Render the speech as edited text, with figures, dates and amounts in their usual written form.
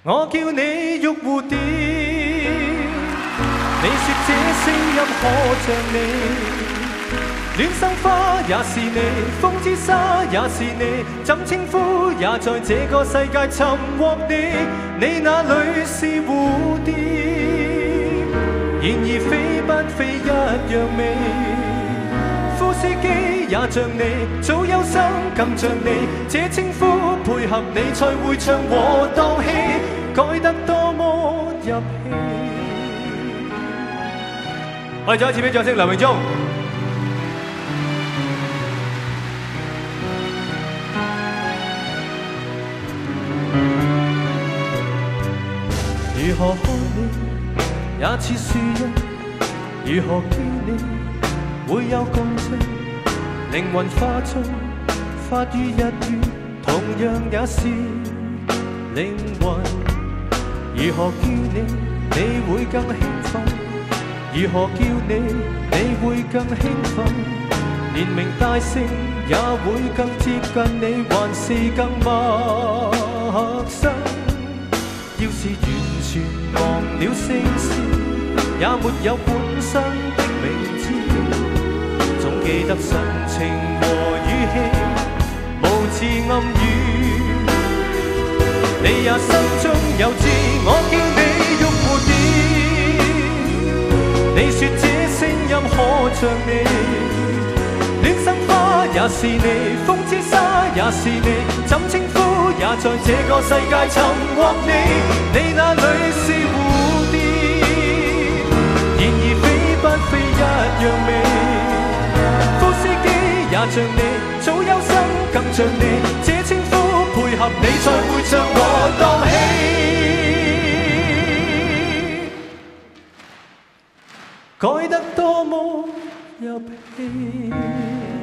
我叫你玉蝴蝶，你說這聲音可像你。戀生花也是你，風之沙也是你，怎稱呼也在這個世界尋獲你。你那裏是蝴蝶，然而飛不飛一樣美。呼斯基也像你，早有心更像你，這稱呼配合你才會唱和蕩氣，改得多麼入戲。我哋再一次俾掌聲，梁榮忠。如何看你也似樹蔭，如何叫你會有共鳴？靈魂化作法語日語，同樣也是靈魂。如何叫你會更興奮？如何叫你會更興奮？連名帶姓也會更接近你，還是更陌生？要是完全忘了姓氏，也沒有本身的名字，總記得神情和語氣，無字暗語。你也心中有知，我叫你玉蝴蝶，你說這聲音可像你，戀生花也是你，風之沙也是你，怎稱呼也在這個世界尋獲你。你那裏是蝴蝶，然而飛不飛一樣美。呼斯基也像你，早有心更像你，這稱呼配合你才會唱和蕩氣，改得多麼入戲。